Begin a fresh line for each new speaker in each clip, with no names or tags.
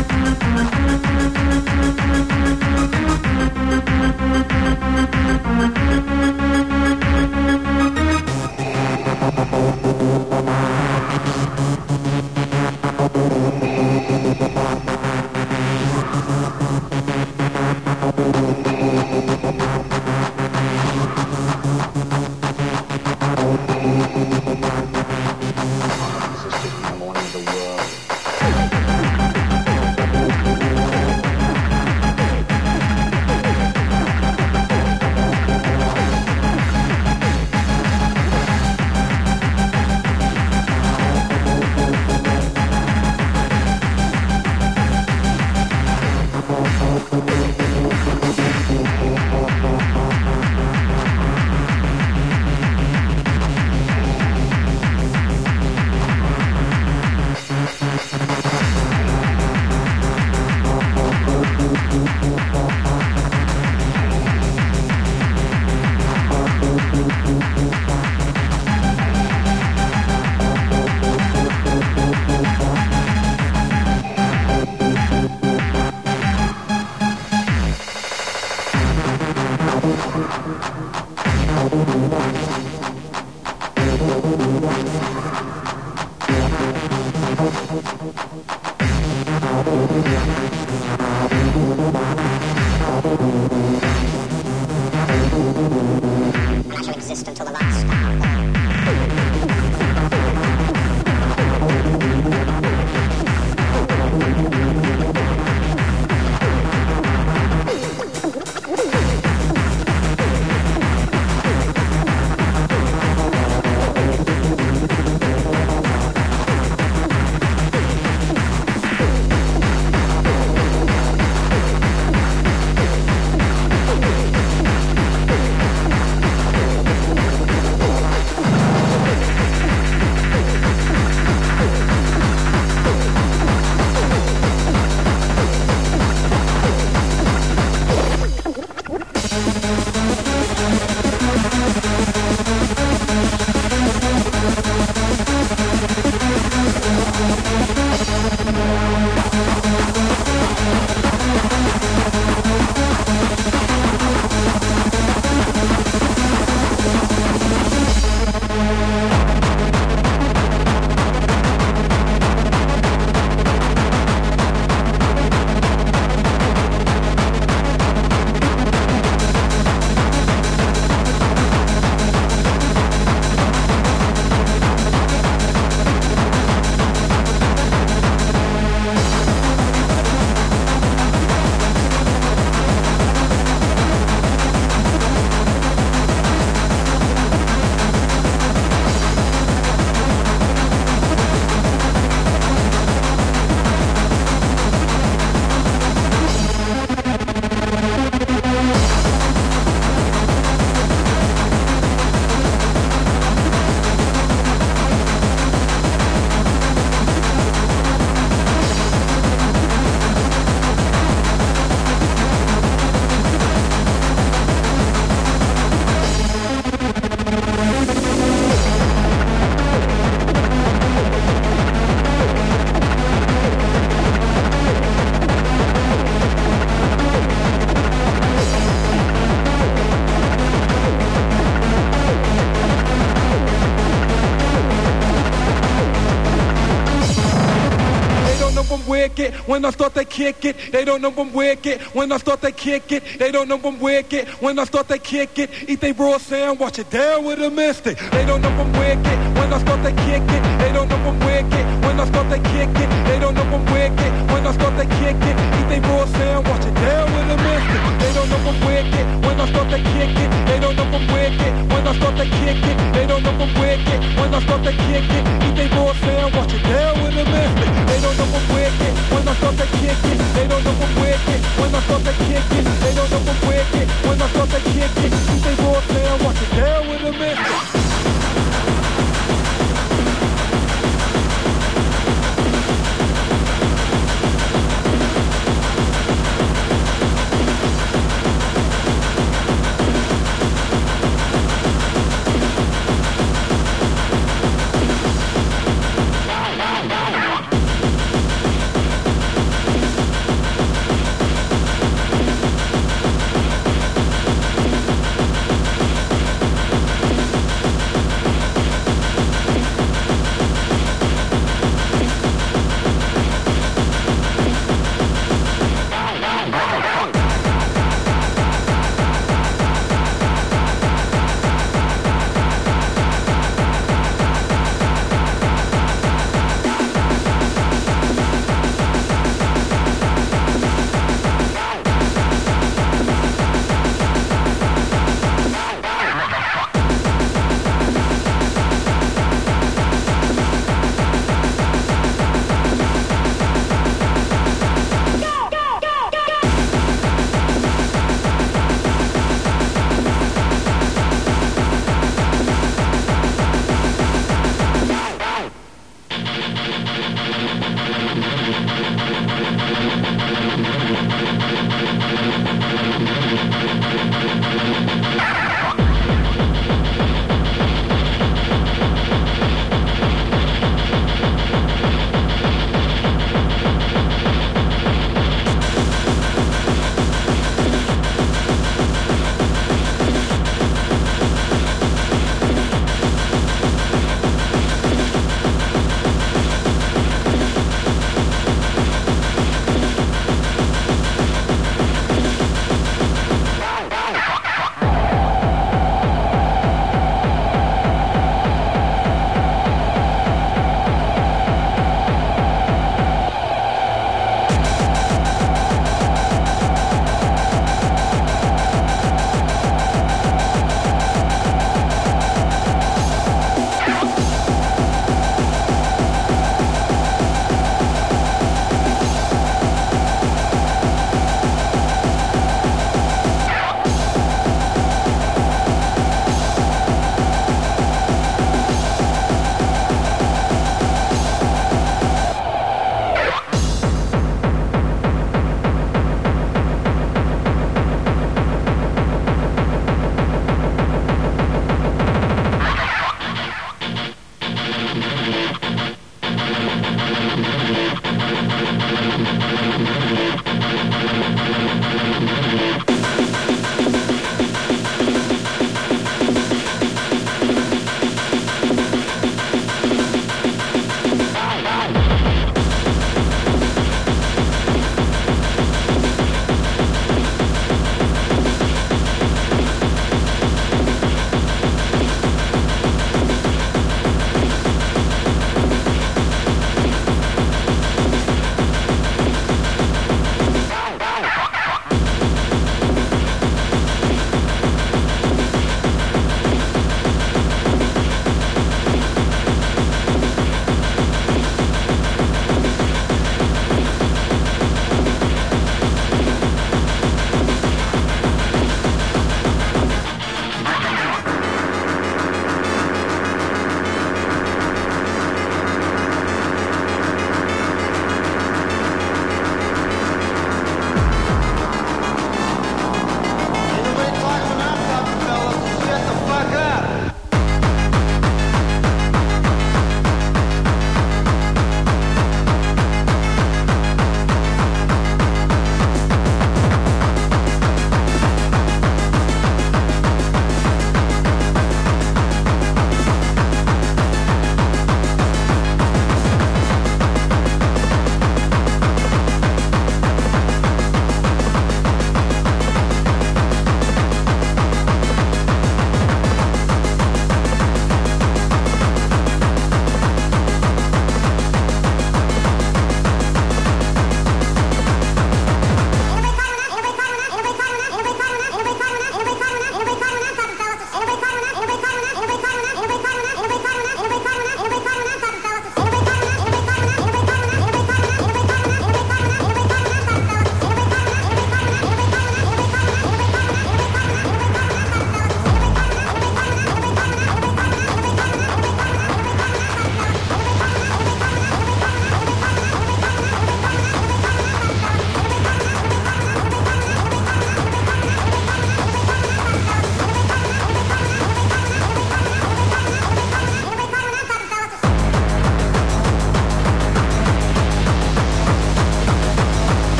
wicked. When I start to kick it, they don't know I'm wicked. When I start to kick it, they don't know I'm wicked. When I start to kick it, eat they raw sand, watch it down with a mystic. They don't know I'm wicked. When I start to kick it, they don't know I'm wicked. When I start to kick it, they don't know I'm wicked. When I start to kick it, eat they raw sand, watch it down with a mystic. They don't know I'm wicked. When I start to kick it, they don't know I'm wicked. When I start to kick it, they don't know I'm wicked. When I start to kick it, eat they raw sand, watch it down with a mystic. They don't know I'm wicked. When I start to kick it, they don't know I'm wicked. When I start to kick it, they don't know I'm wicked. When I start to kick it, eat they raw sand, watch it down with a mystic.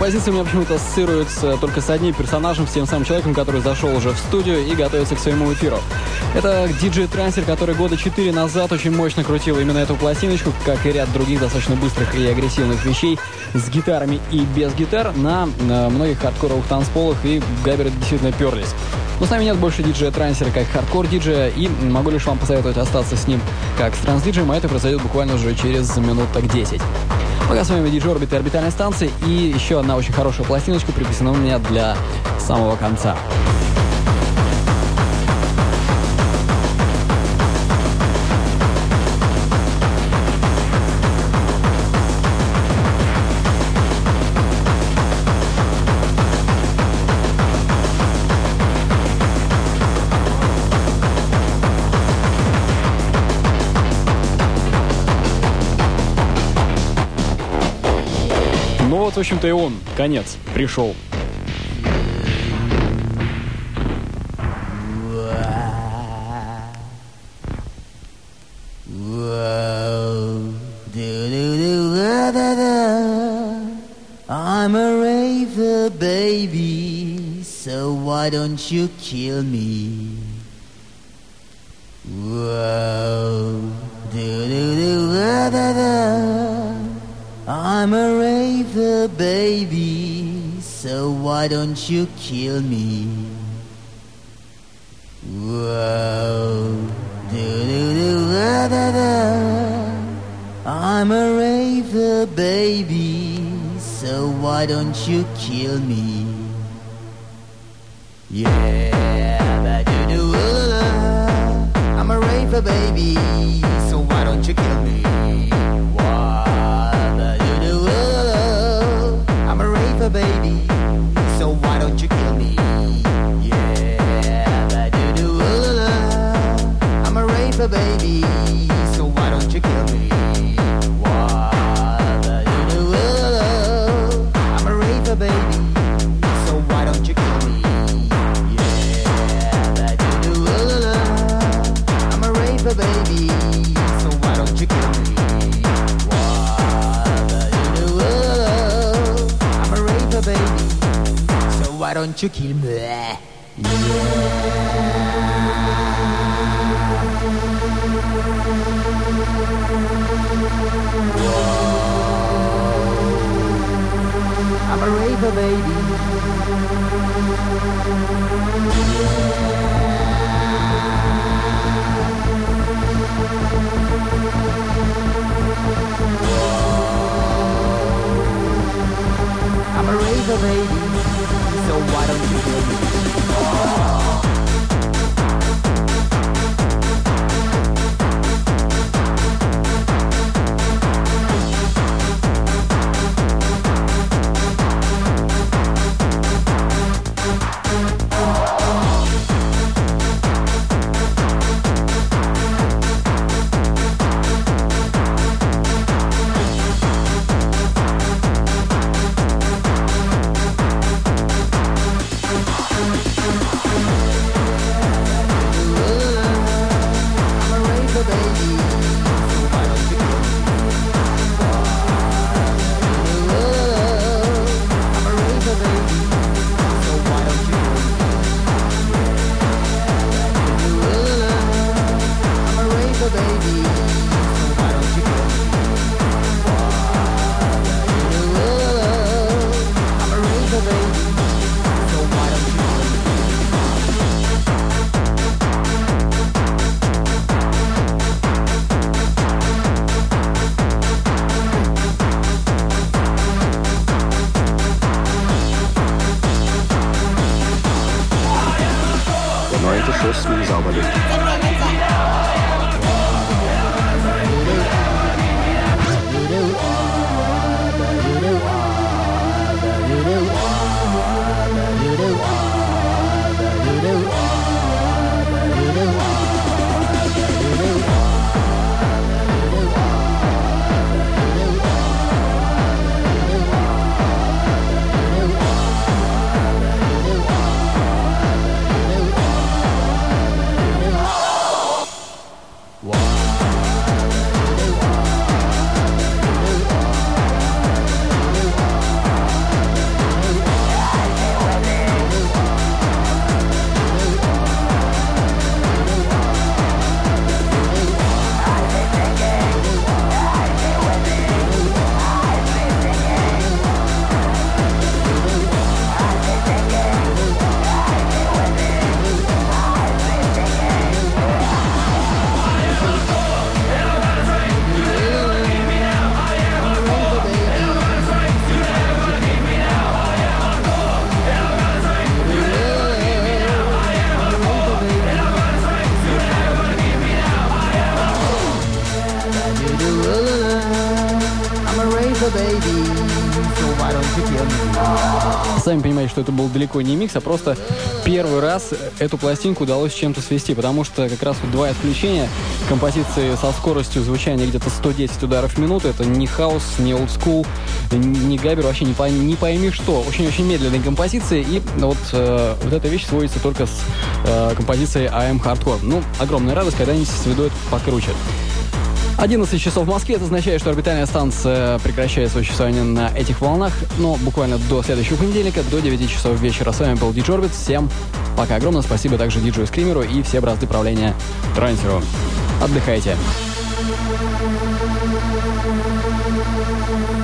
композиция у меня почему-то ассоциируется только с одним персонажем, с тем самым человеком, который зашел уже в студию и готовится к своему эфиру. Это диджей Трансер, который года 4 назад очень мощно крутил именно эту пластиночку, как и ряд других достаточно быстрых и агрессивных вещей с гитарами и без гитар на многих хардкоровых танцполах, и габеры действительно перлись. Но с нами нет больше диджея Трансера как хардкор-диджея, и могу лишь вам посоветовать остаться с ним как с транс-диджеем, а это произойдет буквально уже через минут так 10. Пока с вами диджей Орбит и орбитальной станции, и еще одна очень хорошая пластиночка приписана у меня для самого конца. Ну вот, в общем-то, и он, конец, пришел.
I'm a raver, baby, so why don't you kill me? Whoa, I'm a raver, baby, so why don't you kill me? Whoa, I'm a raver, baby, so why don't you kill me? Yeah, I'm a raver, baby, so why don't you kill me? I'm a raver, baby, so why don't you kill me? Yeah, I'm a raver, baby, so why don't you kill me? I'm a raver, baby, so why don't you kill me? Yeah, I'm a raver, baby, so why don't you kill me? Baby, so why don't you kill me? Yeah. I'm a raver, baby. I'm a raver, baby, so why don't you kill me? a baby, so why don't you kill me?
Сами понимаете, что это был далеко не микс, а просто первый раз эту пластинку удалось с чем-то свести, потому что как раз вот два исключения композиции со скоростью звучания где-то 110 ударов в минуту. Это не хаус, не олдскул, не габер, вообще не пойми что. Очень-очень медленные композиции, и вот эта вещь сводится только с композицией I Am Hardcore. Ну, огромная радость, когда они сведу это покруче. 11 часов в Москве, это означает, что орбитальная станция прекращает свое существование на этих волнах, но буквально до следующего понедельника, до 9 часов вечера. С вами был DJ Orbit. Всем пока. Огромное спасибо также диджею Скримеру и все бразды правления Трансеру. Отдыхайте.